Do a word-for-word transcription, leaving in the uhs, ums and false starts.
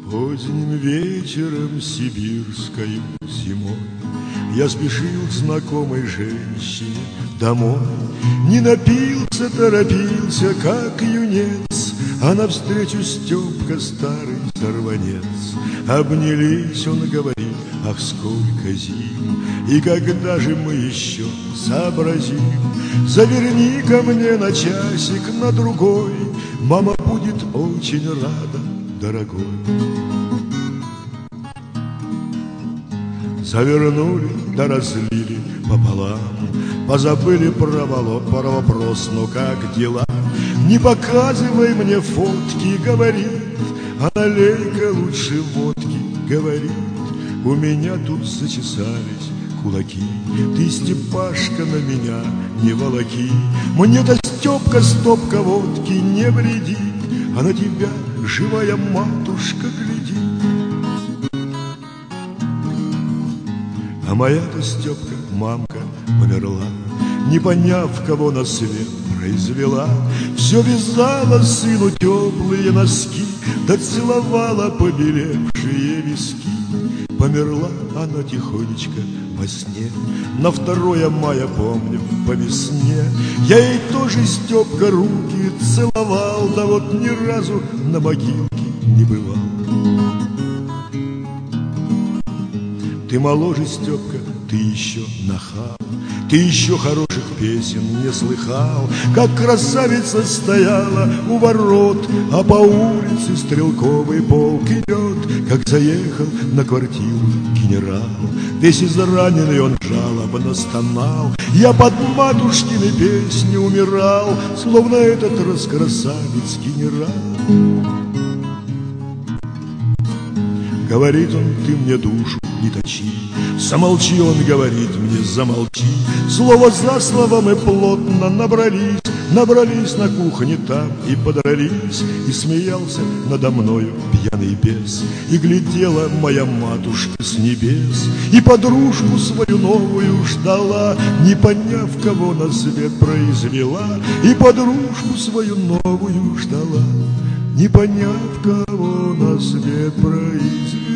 Поздним вечером сибирской зимой я спешил к знакомой женщине домой. Не напился, торопился, как юнец, а навстречу Степка старый сорванец. Обнялись, он говорит: ах, сколько зим, и когда же мы еще сообразим? Заверни ко мне на часик, на другой, мама будет очень рада, дорогой. Завернули, да разлили пополам, позабыли про, про вопрос, но как дела? Не показывай мне фотки, говорит, а налей-ка лучше водки, говорит. У меня тут зачесались кулаки, ты, Степашка, на меня не волоки. Мне-то, Степка, стопка водки не вредит, а на тебя живая матушка глядит. А моя-то, Степка, мамка померла, не поняв, кого на свет произвела. Все вязала сыну теплые носки, да целовала побелевшие виски. Померла она тихонечко во сне, на второе мая, помню, по весне. Я ей тоже, Степка, руки целовал, да вот ни разу на могилке не бывал. Ты моложе, Степка, ты еще нахал, ты еще хороших песен не слыхал. Как красавица стояла у ворот, а по улице стрелковый полк идет. Как заехал на квартиру генерал, весь израненный он жалобно стонал. Я под матушкины песни умирал, словно этот раскрасавец генерал. Говорит он: ты мне душу не точи, замолчи, он говорит мне, замолчи. Слово за слово мы плотно набрались, набрались на кухне там и подрались. И смеялся надо мною пьяный бес, и глядела моя матушка с небес, и подружку свою новую ждала, не поняв, кого на свет произвела. И подружку свою новую ждала, не поняв, кого на свет произвела.